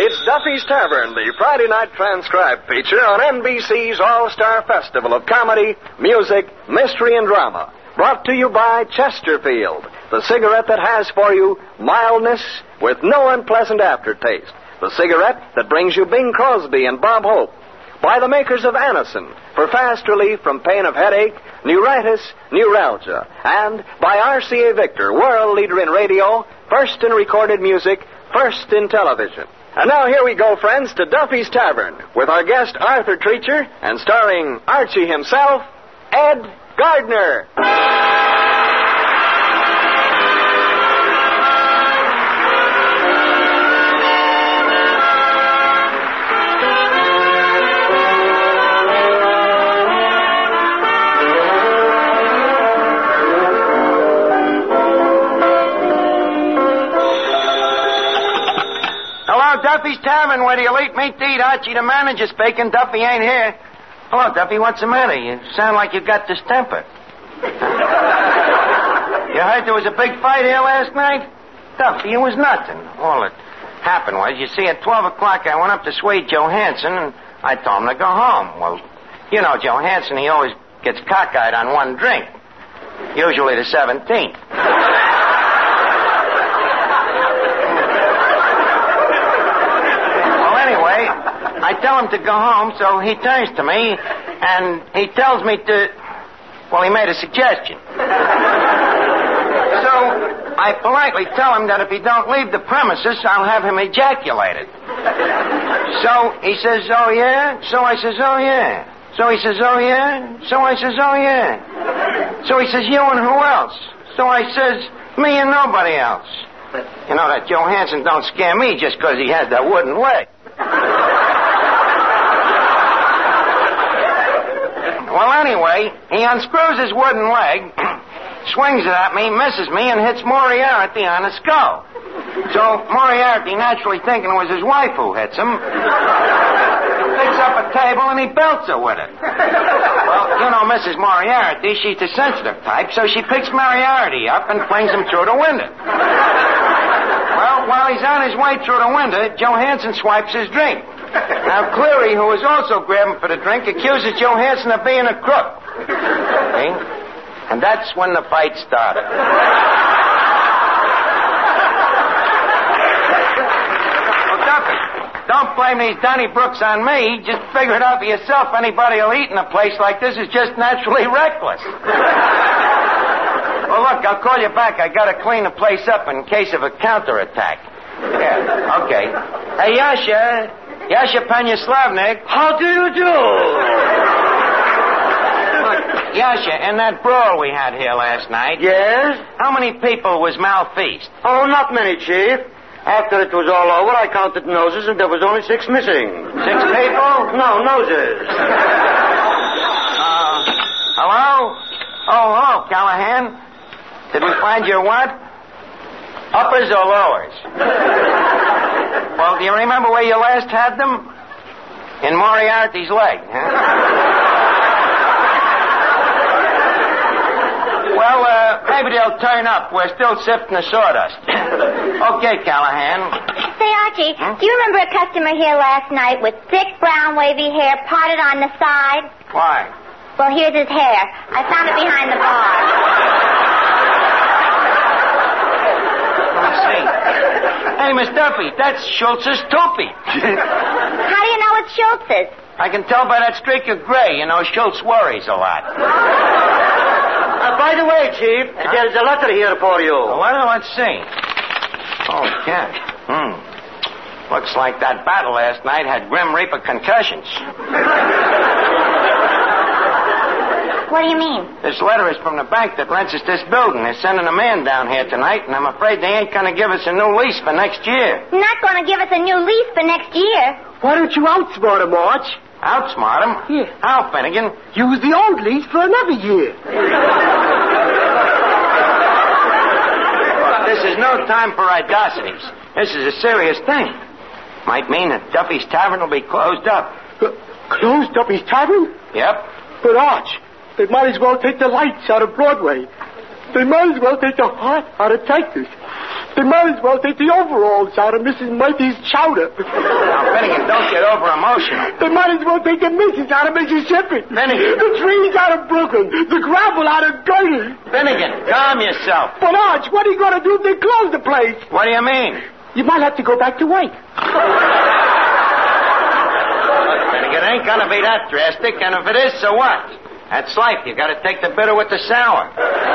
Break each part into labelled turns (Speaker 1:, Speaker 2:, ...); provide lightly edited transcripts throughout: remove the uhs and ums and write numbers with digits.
Speaker 1: It's Duffy's Tavern, the Friday night transcribed feature on NBC's All-Star Festival of Comedy, Music, Mystery, and Drama. Brought to you by Chesterfield, the cigarette that has for you mildness with no unpleasant aftertaste. The cigarette that brings you Bing Crosby and Bob Hope. By the makers of Anacin, for fast relief from pain of headache, neuritis, neuralgia. And by RCA Victor, world leader in radio, first in recorded music, first in television. And now here we go, friends, to Duffy's Tavern, with our guest Arthur Treacher, and starring Archie himself, Ed Gardner.
Speaker 2: Duffy's Tavern, where the elite meet to eat. Archie, the manager, speaking. Duffy ain't here. Hello, Duffy. What's the matter? You sound like you got distemper. You heard there was a big fight here last night? Duffy, it was nothing. All that happened was, you see, at 12 o'clock, I went up to Swede Johansson, and I told him to go home. Well, you know, Johansson, he always gets cockeyed on one drink. Usually the 17th. I tell him to go home, so he turns to me, and he tells me to... Well, he made a suggestion. So I politely tell him that if he don't leave the premises, I'll have him ejaculated. So he says, oh, yeah? So I says, oh, yeah. So he says, oh, yeah? So I says, oh, yeah. So he says, you and who else? So I says, me and nobody else. You know, that Johansson don't scare me just because he has that wooden leg. Well, anyway, he unscrews his wooden leg, swings it at me, misses me, and hits Moriarty on the skull. So Moriarty, naturally thinking it was his wife who hits him, picks up a table and he belts her with it. Well, you know, Mrs. Moriarty, she's the sensitive type, so she picks Moriarty up and flings him through the window. Well, while he's on his way through the window, Johansson swipes his drink. Now, Cleary, who was also grabbing for the drink, accuses Johansson of being a crook. See? And that's when the fight started. Well, Duffy, don't blame these Donnybrooks on me. Just figure it out for yourself. Anybody who'll eat in a place like this is just naturally reckless. Well, look, I'll call you back. I gotta clean the place up in case of a counterattack. Yeah, okay. Hey, Yasha. Yasha Panyaslavnik.
Speaker 3: How do you do?
Speaker 2: Look, Yasha, in that brawl we had here last night...
Speaker 3: Yes?
Speaker 2: How many people was malfeased?
Speaker 3: Oh, not many, Chief. After it was all over, I counted noses, and there was only 6 missing.
Speaker 2: 6 people?
Speaker 3: No, noses.
Speaker 2: Hello? Oh, hello, Callahan. Did we find your what? Uppers or lowers? Well, do you remember where you last had them? In Moriarty's leg, huh? Well, maybe they'll turn up. We're still sifting the sawdust. Okay, Callahan.
Speaker 4: Say, Archie, do you remember a customer here last night with thick, brown, wavy hair parted on the side?
Speaker 2: Why?
Speaker 4: Well, here's his hair. I found it behind the bar.
Speaker 2: Hey, Miss Duffy, that's Schultz's toupee.
Speaker 4: How do you know it's Schultz's?
Speaker 2: I can tell by that streak of gray. You know, Schultz worries a lot.
Speaker 3: By the way, Chief, there's a letter here for you.
Speaker 2: Well, let's see. Oh, yeah. Looks like that battle last night had Grim Reaper concussions.
Speaker 4: What do you mean?
Speaker 2: This letter is from the bank that rents us this building. They're sending a man down here tonight, and I'm afraid they ain't going to give us a new lease for next year.
Speaker 4: Not going to give us a new lease for next year.
Speaker 3: Why don't you outsmart him, Arch?
Speaker 2: Outsmart him?
Speaker 3: Yeah.
Speaker 2: How, Finnegan?
Speaker 3: Use the old lease for another year.
Speaker 2: This is no time for audicities. This is a serious thing. Might mean that Duffy's Tavern will be closed up.
Speaker 3: Closed Duffy's Tavern?
Speaker 2: Yep.
Speaker 3: But, Arch, they might as well take the lights out of Broadway. They might as well take the heart out of Texas.
Speaker 5: They might as well take the overalls out of Mrs. Murphy's chowder.
Speaker 2: Now, Finnegan, don't get over-emotional.
Speaker 5: They might as well take the missus out of Mississippi.
Speaker 2: Finnegan.
Speaker 5: The trees out of Brooklyn. The gravel out of Gertie.
Speaker 2: Finnegan, calm yourself.
Speaker 5: But, Arch, what are you going to do if they close the place?
Speaker 2: What do you mean?
Speaker 5: You might have to go back to work.
Speaker 2: Look, Finnegan, it ain't gonna be that drastic, and if it is, so what? That's life. You gotta take the bitter with the sour.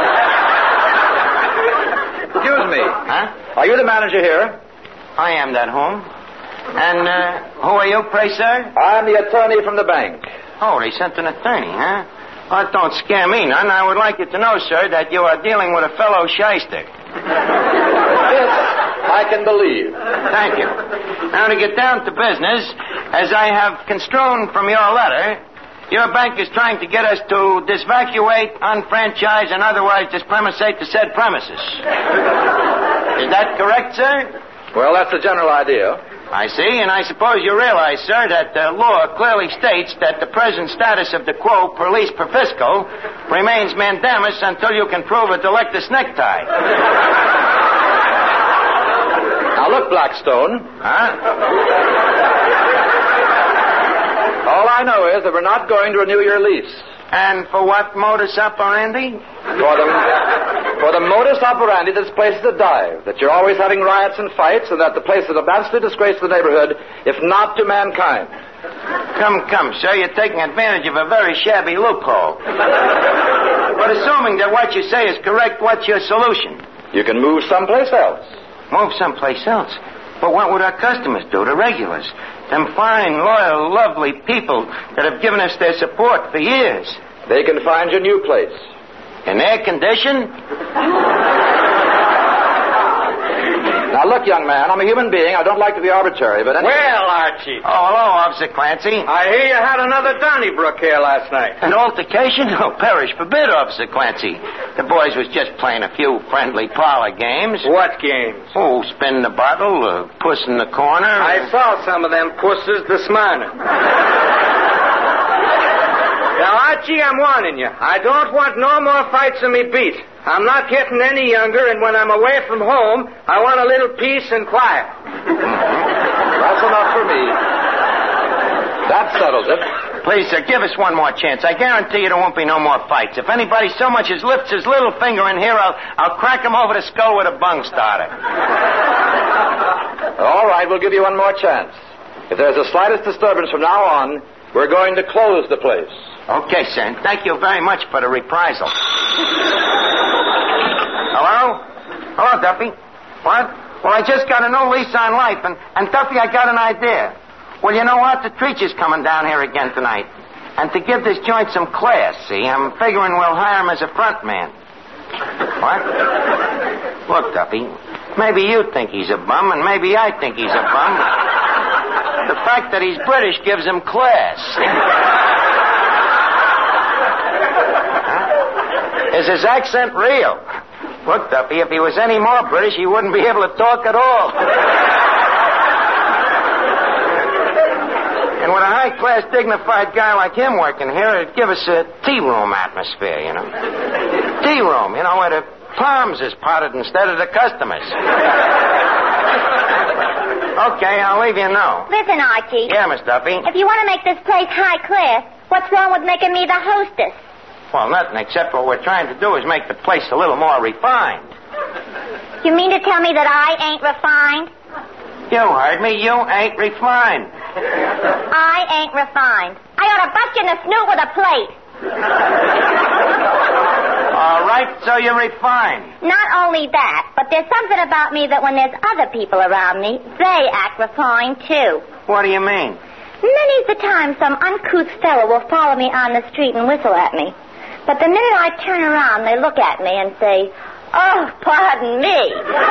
Speaker 1: Excuse me.
Speaker 2: Huh?
Speaker 1: Are you the manager here?
Speaker 2: I am that home. And, who are you, pray, sir?
Speaker 1: I'm the attorney from the bank.
Speaker 2: Oh, they sent an attorney, huh? Well, that don't scare me none. I would like you to know, sir, that you are dealing with a fellow shyster.
Speaker 1: This I can believe.
Speaker 2: Thank you. Now, to get down to business, as I have construed from your letter, your bank is trying to get us to disvacuate, unfranchise, and otherwise dispremisate the said premises. Is that correct, sir?
Speaker 1: Well, that's the general idea.
Speaker 2: I see, and I suppose you realize, sir, that the law clearly states that the present status of the quo police per fiscal remains mandamus until you can prove a delictus necktie.
Speaker 1: Now, look, Blackstone.
Speaker 2: Huh?
Speaker 1: All I know is that we're not going to renew your lease.
Speaker 2: And for what modus operandi?
Speaker 1: For the modus operandi, this place is a dive, that you're always having riots and fights, and that the place is a vastly disgrace to the neighborhood, if not to mankind.
Speaker 2: Come, sir, you're taking advantage of a very shabby loophole. But assuming that what you say is correct, what's your solution?
Speaker 1: You can move someplace else.
Speaker 2: Move someplace else? But what would our customers do, the regulars? Them fine, loyal, lovely people that have given us their support for years.
Speaker 1: They can find your new place.
Speaker 2: In their condition?
Speaker 1: Now, look, young man, I'm a human being. I don't like to be arbitrary, but anyway...
Speaker 3: Well, Archie.
Speaker 2: Oh, hello, Officer Clancy.
Speaker 3: I hear you had another Donnybrook here last night.
Speaker 2: An altercation? Oh, perish forbid, Officer Clancy. The boys was just playing a few friendly parlor games.
Speaker 3: What games?
Speaker 2: Oh, spin the bottle, puss in the corner.
Speaker 3: I saw some of them pusses this morning. Now, Archie, I'm warning you. I don't want no more fights in me beat. I'm not getting any younger, and when I'm away from home, I want a little peace and quiet.
Speaker 1: That's enough for me. That settles it.
Speaker 2: Please, sir, give us one more chance. I guarantee you there won't be no more fights. If anybody so much as lifts his little finger in here, I'll crack him over the skull with a bung starter.
Speaker 1: All right, we'll give you one more chance. If there's the slightest disturbance from now on, we're going to close the place.
Speaker 2: Okay, sir, and thank you very much for the reprisal. Hello? Hello, Duffy. What? Well, I just got a new lease on life, and Duffy, I got an idea. Well, you know what? The Treacher's coming down here again tonight. And to give this joint some class, see, I'm figuring we'll hire him as a front man. What? Look, Duffy, maybe you think he's a bum, and maybe I think he's a bum. The fact that he's British gives him class. Is his accent real? Look, Duffy, if he was any more British, he wouldn't be able to talk at all. And with a high-class, dignified guy like him working here, it'd give us a tea room atmosphere, you know. Tea room, you know, where the palms is potted instead of the customers. Okay, I'll leave you know.
Speaker 4: Listen, Archie.
Speaker 2: Yeah, Miss Duffy.
Speaker 4: If you want to make this place high class, what's wrong with making me the hostess?
Speaker 2: Well, nothing except what we're trying to do is make the place a little more refined.
Speaker 4: You mean to tell me that I ain't refined?
Speaker 2: You heard me. You ain't refined.
Speaker 4: I ain't refined. I ought to bust you in the snoot with a plate.
Speaker 2: All right, so you're refined.
Speaker 4: Not only that, but there's something about me that when there's other people around me, they act refined, too.
Speaker 2: What do you mean?
Speaker 4: Many's the time some uncouth fellow will follow me on the street and whistle at me. But the minute I turn around, they look at me and say, "Oh, pardon me."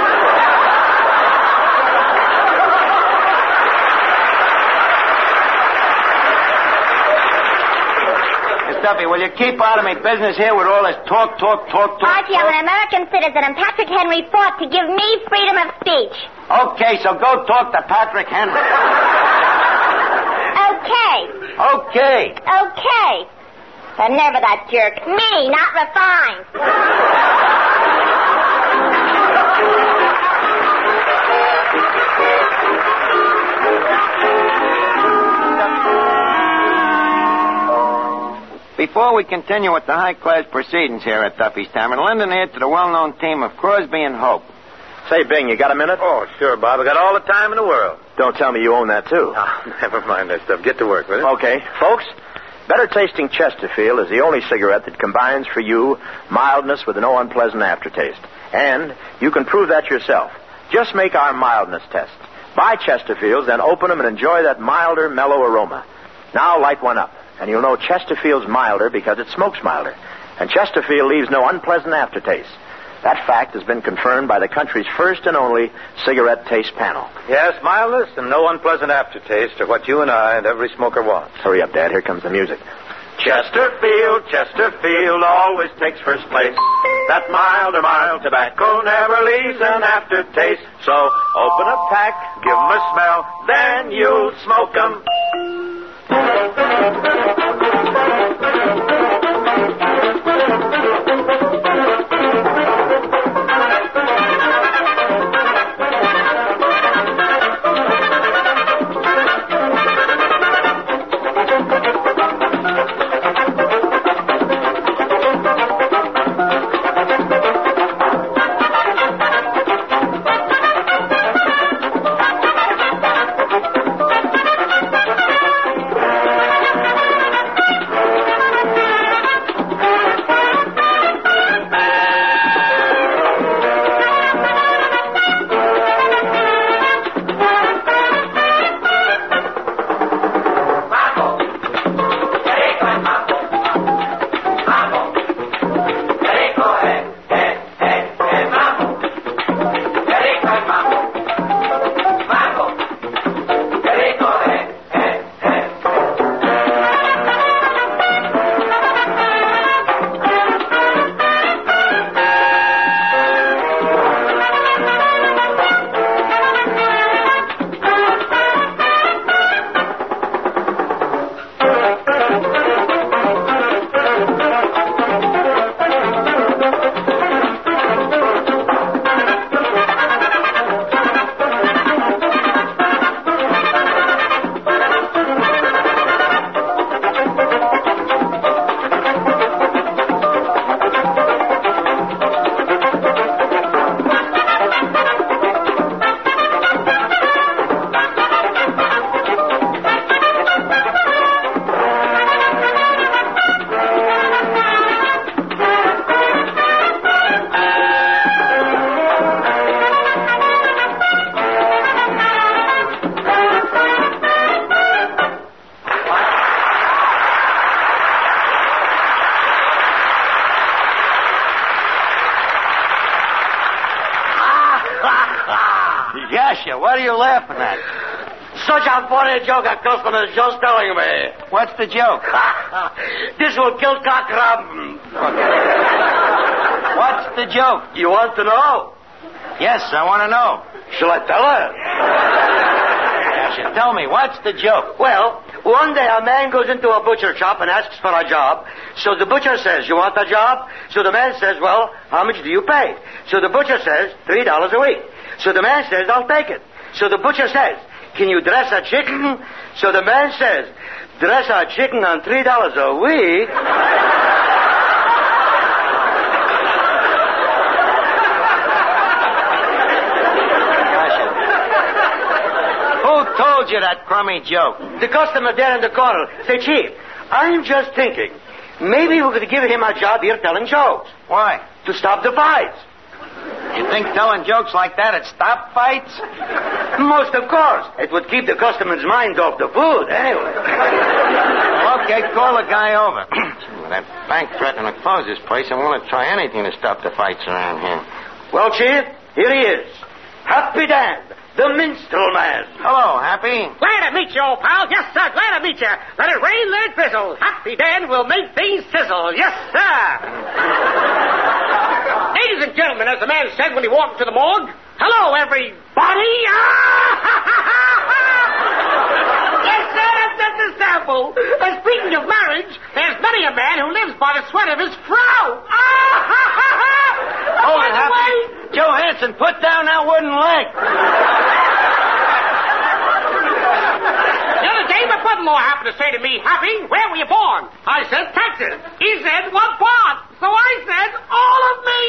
Speaker 2: Miss Duffy, will you keep out of my business here with all this talk?
Speaker 4: Archie, I'm an American citizen, and Patrick Henry fought to give me freedom of speech.
Speaker 2: Okay, so go talk to Patrick Henry.
Speaker 4: Okay. And never that jerk. Me, not refined.
Speaker 2: before we continue with the high-class proceedings here at Duffy's Tavern, lend an ear to the well-known team of Crosby and Hope.
Speaker 6: Say, Bing, you got a minute?
Speaker 3: Oh, sure, Bob. I got all the time in the world.
Speaker 6: Don't tell me you own that, too.
Speaker 3: Oh, never mind that stuff. Get to work with it.
Speaker 6: Okay. Folks, Better Tasting Chesterfield is the only cigarette that combines for you mildness with no unpleasant aftertaste. And you can prove that yourself. Just make our mildness test. Buy Chesterfields, then open them and enjoy that milder, mellow aroma. Now light one up, and you'll know Chesterfield's milder because it smokes milder. And Chesterfield leaves no unpleasant aftertaste. That fact has been confirmed by the country's first and only cigarette taste panel.
Speaker 3: Yes, mildness and no unpleasant aftertaste are what you and I and every smoker wants.
Speaker 6: Hurry up, Dad. Here comes the music.
Speaker 1: Chesterfield, Chesterfield always takes first place. That mild tobacco never leaves an aftertaste. So open a pack, give 'em a smell, then you'll smoke 'em.
Speaker 2: What are you laughing at?
Speaker 7: Such a funny joke a customer's just telling me.
Speaker 2: What's the joke?
Speaker 7: This will kill Cockrum.
Speaker 2: What's the joke?
Speaker 7: You want to know?
Speaker 2: Yes, I want to know.
Speaker 7: Shall I tell her?
Speaker 2: Yes, tell me, what's the joke?
Speaker 7: Well, one day a man goes into a butcher shop and asks for a job. So the butcher says, you want a job? So the man says, well, how much do you pay? So the butcher says, $3 a week. So the man says, I'll take it. So the butcher says, can you dress a chicken? So the man says, dress a chicken on $3 a week?
Speaker 2: Who told you that crummy joke?
Speaker 7: The customer there in the corner. Say, Chief, I'm just thinking, maybe we could give him a job here telling jokes.
Speaker 2: Why?
Speaker 7: To stop the fights.
Speaker 2: You think telling jokes like that would stop fights?
Speaker 7: Most of course. It would keep the customer's mind off the food, anyway.
Speaker 2: Well, okay, call the guy over. That bank threatening to close this place. I want to try anything to stop the fights around here.
Speaker 7: Well, Chief, here he is. Happy Dan, the minstrel man.
Speaker 2: Hello, Happy.
Speaker 8: Glad to meet you, old pal. Yes, sir, glad to meet you. Let it rain, let it drizzle. Happy Dan will make things sizzle. Yes, sir. Ladies and gentlemen, as the man said when he walked to the morgue, hello, everybody. Yes, sir, that's the sample. Speaking of marriage, there's many a man who lives by the sweat of his frown.
Speaker 2: Hold it, Happy. Joe Hansen, put down that wooden leg.
Speaker 8: The other day, my brother-in-law happened happened to say to me, Happy, where were you born? I said, Texas. He said, what part? So I said, all of me.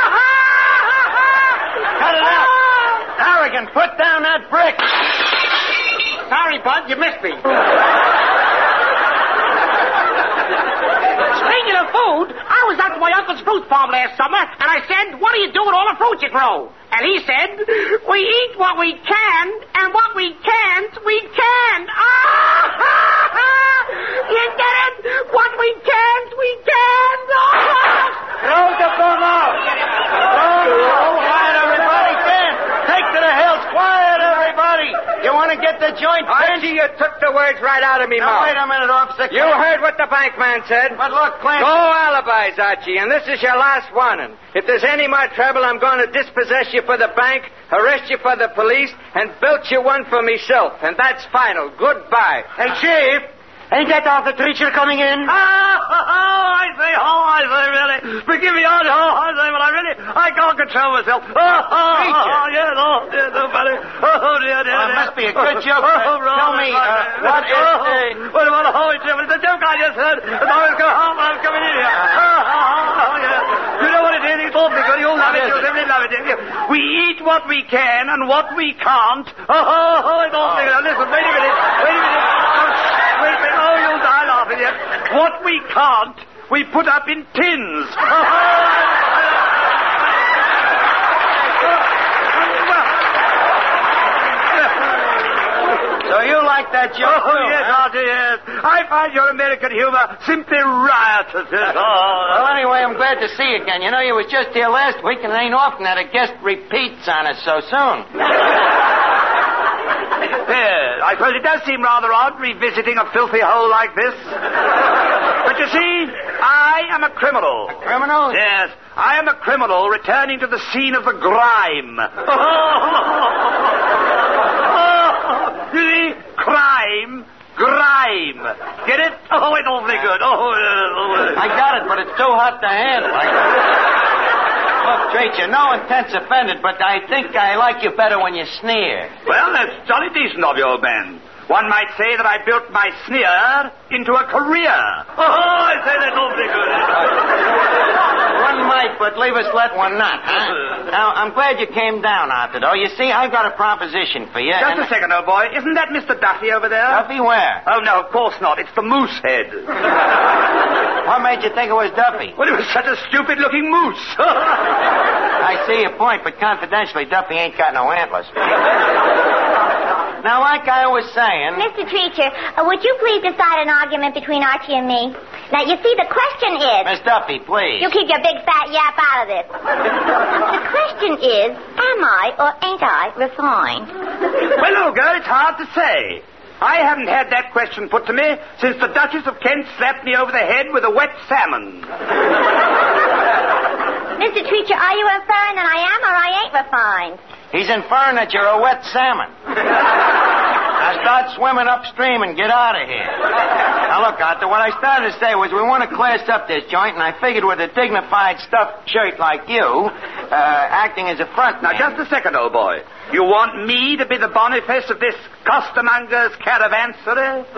Speaker 2: Cut it out. Harrigan, put down that brick.
Speaker 8: Sorry, Bud, you missed me. Speaking of food, I was out to my uncle's fruit farm last summer, and I said, what do you do with all the fruit you grow? And he said, we eat what we can, and what we can't, we can. You get it? What we can't, we can.
Speaker 2: Throw the phone out. Quiet, everybody. Dan, take to the hills. Quiet, everybody. You want to get the joint finished?
Speaker 3: Archie, you took the words right out of me mouth.
Speaker 2: Wait a minute, officer.
Speaker 3: You heard what the bank man said.
Speaker 2: But look, Clint.
Speaker 3: No alibis, Archie, and this is your last warning. If there's any more trouble, I'm going to dispossess you for the bank, arrest you for the police, and bilch you one for myself. And that's final. Goodbye.
Speaker 7: Hey, Chief, ain't that Arthur Treacher coming in?
Speaker 2: I say, really. Forgive me, I say, but I can't control myself. Yes, buddy. Dear. It must be a good joke. Tell me, what is what about a whole joke? It's a joke I just heard as I was going home when I was coming in here. Yes. You know what it is? It's awfully good. You'll love it. You'll simply love it. We eat what we can and what we can't. It's awfully good. Listen, wait a minute. Wait a minute. Oh, you'll die laughing yet. What we can't, we put up in tins. So you like that joke? Oh, yes, Artie, yes. I find your American humor simply riotous. Well, anyway, I'm glad to see you again. You know, you was just here last week, and it ain't often that a guest repeats on us so soon. Yes, I suppose it does seem rather odd revisiting a filthy hole like this. But you see, I am a criminal. A criminal? Yes, I am a criminal returning to the scene of the grime. You see, crime, grime. Get it? Oh, it's awfully good. I got it, but it's too hot to handle. Look, Treacher, no offense offended, but I think I like you better when you sneer. Well, that's jolly decent of you, old man. One might say that I built my sneer into a career. I say that's awfully good. One might, but leave us let one not, huh? Now, I'm glad you came down, Arthur, though. You see, I've got a proposition for you. Just a second, old boy. Isn't that Mr. Duffy over there? Duffy where? Oh, no, of course not. It's the moose head. What made you think it was Duffy? Well, it was such a stupid-looking moose. I see your point, but confidentially, Duffy ain't got no antlers. Now, like I was saying...
Speaker 4: Mr. Treacher, would you please decide an argument between Archie and me? Now, you see, the question is...
Speaker 2: Miss Duffy, please.
Speaker 4: You keep your big fat yap out of this. The question is, am I or ain't I refined?
Speaker 2: Well, Olga, it's hard to say. I haven't had that question put to me since the Duchess of Kent slapped me over the head with a wet salmon.
Speaker 4: Mr. Treacher, are you inferring that I am or I ain't refined?
Speaker 2: He's inferring that you're a wet salmon. Now start swimming upstream and get out of here. Now look, Arthur, what I started to say was we want to class up this joint, and I figured with a dignified stuffed shirt like you, acting as a front man... Now, just a second, old boy. You want me to be the Boniface of this costermonger's caravanserai?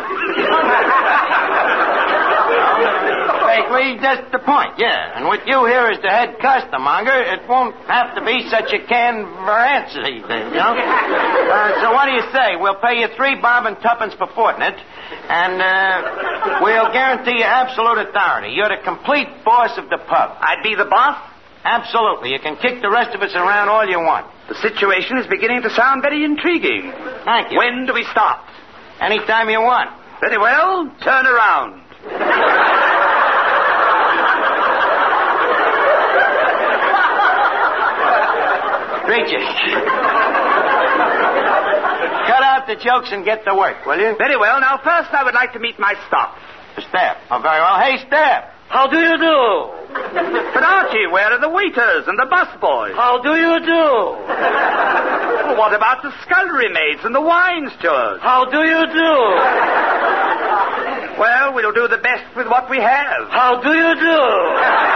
Speaker 2: Vaguely, that's the point, yeah. And with you here as the head costermonger, it won't have to be such a canveransity thing, you know? So what do you say? We'll pay you $3 bob and tuppence per fortnight, and we'll guarantee you absolute authority. You're the complete boss of the pub. I'd be the boss? Absolutely. You can kick the rest of us around all you want. The situation is beginning to sound very intriguing. Thank you. When do we start? Anytime you want. Very well. Turn around. Treacher. Cut out the jokes and get to work, will you? Very well. Now, first I would like to meet my staff. The staff? Oh, very well. Hey, staff. How do you do? But Archie, where are the waiters and the busboys? How do you do? Well, what about the scullery maids and the wine stewards? How do you do? Well, we'll do the best with what we have. How do you do?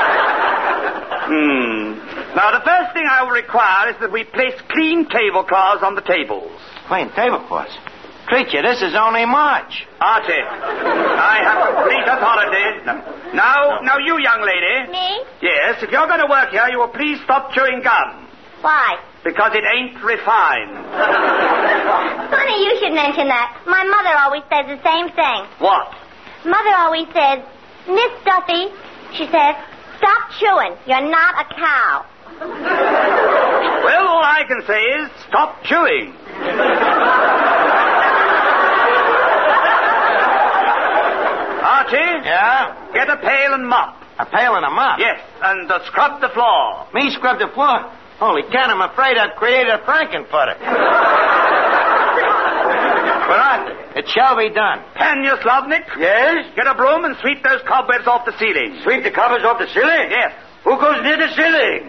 Speaker 2: Now, the first thing I will require is that we place clean tablecloths on the tables. Clean tablecloths? Creature, this is only March.
Speaker 9: Archie, I have complete authority. Now, you young lady.
Speaker 4: Me?
Speaker 9: Yes, if you're going to work here, you will please stop chewing gum.
Speaker 4: Why?
Speaker 9: Because it ain't refined.
Speaker 4: Funny you should mention that. My mother always says the same thing.
Speaker 9: What?
Speaker 4: Mother always says, Miss Duffy, she says, stop chewing. You're not a cow.
Speaker 9: Well, all I can say is stop chewing. Archie?
Speaker 2: Yeah?
Speaker 9: Get a pail and mop.
Speaker 2: A pail and a mop?
Speaker 9: Yes, and scrub the floor.
Speaker 2: Me scrub the floor? Holy can, I'm afraid I've created a Frankenfurter. But Arthur, it shall be done.
Speaker 9: Pan Slavnik?
Speaker 7: Yes?
Speaker 9: Get a broom and sweep those cobwebs off the ceiling.
Speaker 7: Sweep the covers off the ceiling?
Speaker 9: Yes.
Speaker 7: Who goes near the ceiling?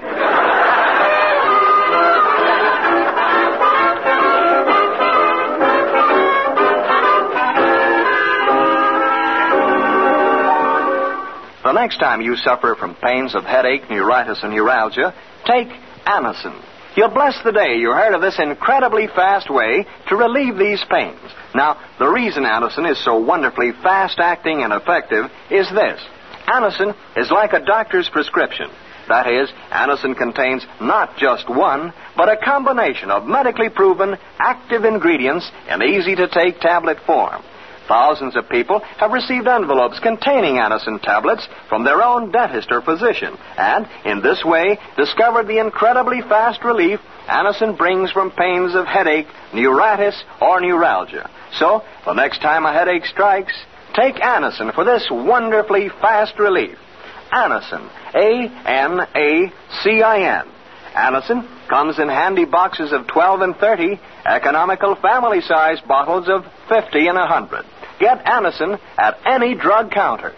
Speaker 1: The next time you suffer from pains of headache, neuritis, and neuralgia, take Anacin. You'll bless the day you heard of this incredibly fast way to relieve these pains. Now, the reason Anacin is so wonderfully fast-acting and effective is this. Anacin is like a doctor's prescription. That is, Anacin contains not just one, but a combination of medically proven active ingredients in easy-to-take tablet form. Thousands of people have received envelopes containing Anacin tablets from their own dentist or physician, and in this way discovered the incredibly fast relief Anacin brings from pains of headache, neuritis, or neuralgia. So, the next time a headache strikes, take Anacin for this wonderfully fast relief. Anacin, A-N-A-C-I-N. Anacin comes in handy boxes of 12 and 30, economical family-sized bottles of 50 and 100. Get Anacin at any drug counter.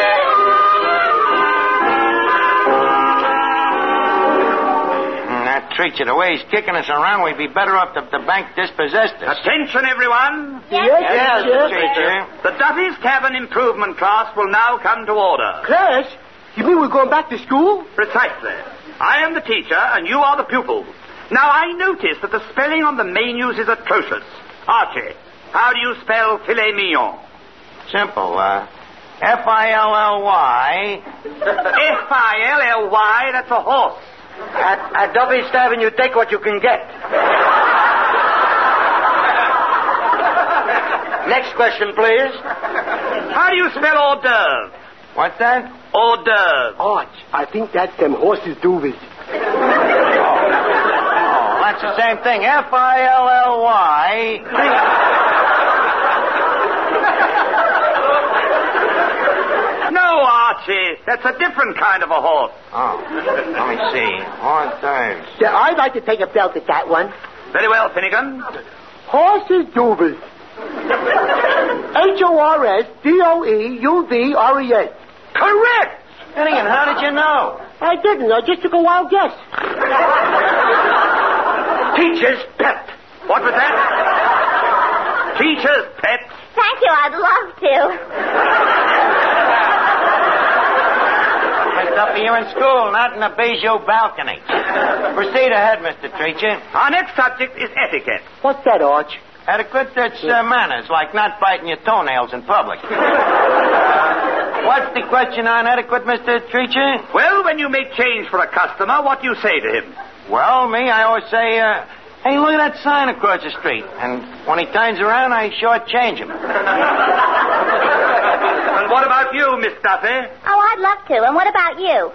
Speaker 2: That creature, the way he's kicking us around, we'd be better off if the bank dispossessed us.
Speaker 9: Attention, everyone.
Speaker 4: Yes,
Speaker 2: Creature.
Speaker 9: The Duffy's Cabin Improvement class will now come to order.
Speaker 5: Class? You mean we're going back to school?
Speaker 9: Precisely. I am the teacher, and you are the pupils. Now, I notice that the spelling on the menus is atrocious. Archie, how do you spell filet mignon?
Speaker 2: Simple, F-I-L-L-Y.
Speaker 9: F-I-L-L-Y, that's a horse.
Speaker 7: At Duffy's Tavern, you take what you can get. Next question, please.
Speaker 9: How do you spell hors d'oeuvre?
Speaker 2: What's that?
Speaker 9: Hors d'oeuvre.
Speaker 5: Arch, I think that's them horses' doobies.
Speaker 2: Oh, that's the same thing. F-I-L-L-Y.
Speaker 9: No, Archie, that's a different kind of a horse.
Speaker 2: Oh, let me see. Hors d'oeuvres.
Speaker 5: Yeah, I'd like to take a belt at that one.
Speaker 9: Very well, Finnegan.
Speaker 5: Horses' doobies. H-O-R-S-D-O-E-U-V-R-E-S.
Speaker 9: Correct!
Speaker 2: Finnegan, how did you know?
Speaker 5: I didn't. I just took a wild guess.
Speaker 9: Teacher's pet. What was that? Teacher's pet?
Speaker 4: Thank you, I'd love to.
Speaker 2: Miss Duffy, you're in school, not in a Bijou balcony. Proceed ahead, Mr. Treacher.
Speaker 9: Our next subject is etiquette.
Speaker 5: What's that, Arch?
Speaker 2: Etiquette, that's manners, like not biting your toenails in public. What's the question on etiquette, Mr. Treacher?
Speaker 9: Well, when you make change for a customer, what do you say to him?
Speaker 2: Well, me, I always say, hey, look at that sign across the street. And when he turns around, I shortchange him.
Speaker 9: And what about you, Miss Duffy?
Speaker 4: Oh, I'd love to. And what about you?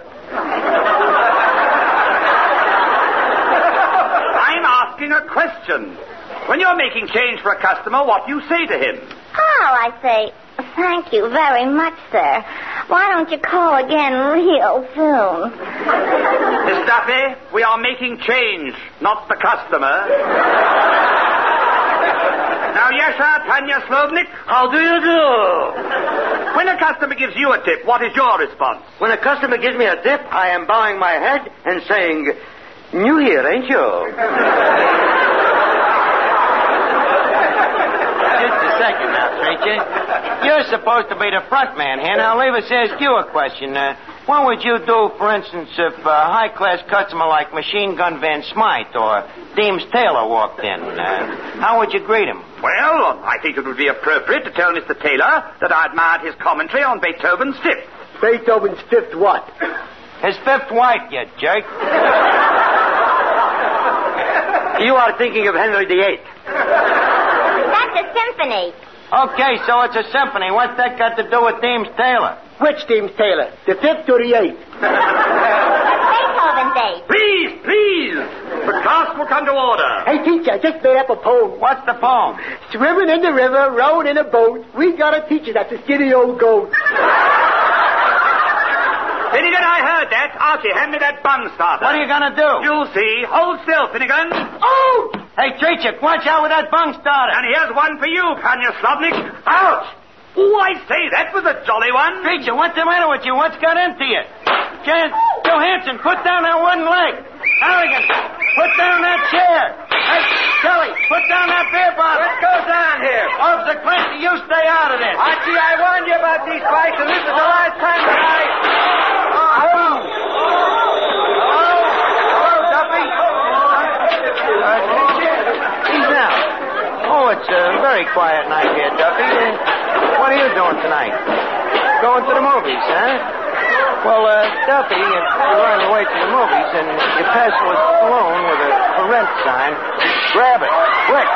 Speaker 9: I'm asking a question. When you're making change for a customer, what do you say to him?
Speaker 4: Oh, I say, thank you very much, sir. Why don't you call again real soon?
Speaker 9: Miss Duffy, we are making change, not the customer. Now, Yasha, Tanya Slovnik.
Speaker 7: How do you do?
Speaker 9: When a customer gives you a tip, what is your response?
Speaker 7: When a customer gives me a tip, I am bowing my head and saying, new here, ain't you?
Speaker 2: Just a second now, Treacher. You're supposed to be the front man here. Now, leave us ask you a question. What would you do, for instance, if a high-class customer like Machine Gun Van Smythe or Deems Taylor walked in? How would you greet him?
Speaker 9: Well, I think it would be appropriate to tell Mr. Taylor that I admired his commentary on Beethoven's Fifth.
Speaker 5: Beethoven's Fifth what?
Speaker 2: His fifth wife, you jerk.
Speaker 7: You are thinking of Henry VIII.
Speaker 4: That's a symphony.
Speaker 2: Okay, so it's a symphony. What's that got to do with Deems Taylor?
Speaker 5: Which Deems Taylor? The fifth or the eighth?
Speaker 4: Beethoven's eighth.
Speaker 9: Please. The class will come to order.
Speaker 5: Hey, teacher, I just made up a poem.
Speaker 2: What's the poem?
Speaker 5: Swimming in the river, rowing in a boat. We got a teacher that's a skinny old goat.
Speaker 9: Finnegan, I heard that. Archie, hand me that bung starter.
Speaker 2: What are you going to do?
Speaker 9: You'll see. Hold still, Finnegan.
Speaker 2: Oh! Hey, Treacher, watch out with that bung starter.
Speaker 9: And here's one for you, Kanya Slobnik. Ouch! Oh, I say, that was a jolly one.
Speaker 2: Treacher, what's the matter with you? What's got into you? Johansson, put down that one leg. Harrigan, put down that chair. Hey, Kelly, put down that beer bottle.
Speaker 3: What goes on here?
Speaker 2: Officer Clancy, you stay out of this.
Speaker 3: Archie, I warned you about these fights, and this is the last time that I...
Speaker 2: Hello, Duffy. He's out. Oh, it's a very quiet night here, Duffy. What are you doing tonight? Going to the movies, huh? Well, Duffy, if you're on your way to the movies and you pass a saloon with a for rent sign, grab it, quick.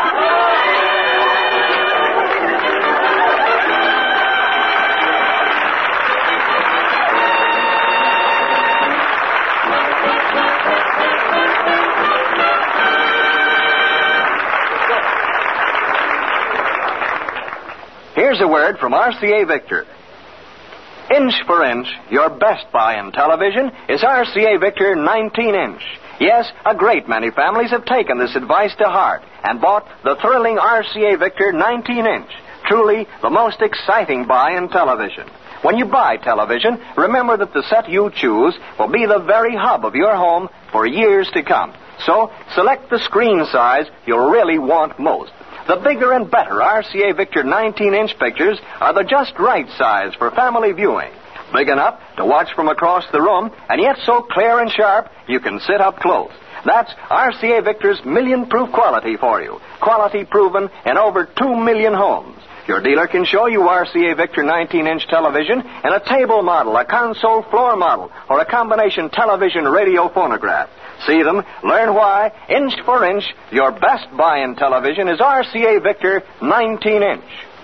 Speaker 1: Here's a word from RCA Victor. Inch for inch, your best buy in television is RCA Victor 19-inch. Yes, a great many families have taken this advice to heart and bought the thrilling RCA Victor 19-inch. Truly the most exciting buy in television. When you buy television, remember that the set you choose will be the very hub of your home for years to come. So, select the screen size you'll really want most. The bigger and better RCA Victor 19-inch pictures are the just right size for family viewing. Big enough to watch from across the room, and yet so clear and sharp you can sit up close. That's RCA Victor's million-proof quality for you. Quality proven in over 2 million homes. Your dealer can show you RCA Victor 19-inch television in a table model, a console floor model, or a combination television radio phonograph. See them, learn why, inch for inch, your best buy in television is RCA Victor 19-inch.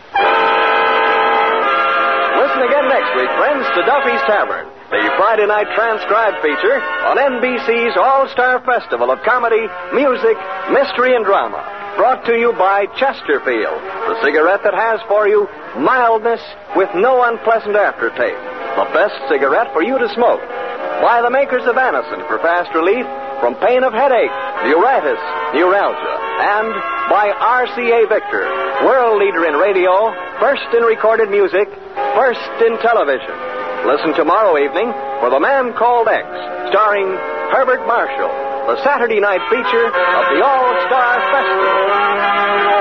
Speaker 1: Listen again next week, friends, to Duffy's Tavern, the Friday night transcribed feature on NBC's All-Star Festival of Comedy, Music, Mystery, and Drama. Brought to you by Chesterfield, the cigarette that has for you mildness with no unpleasant aftertaste. The best cigarette for you to smoke. By the makers of Anacin for fast relief from pain of headache, neuritis, neuralgia. And by RCA Victor, world leader in radio, first in recorded music, first in television. Listen tomorrow evening for The Man Called X, starring Herbert Marshall, the Saturday night feature of the All-Star Festival.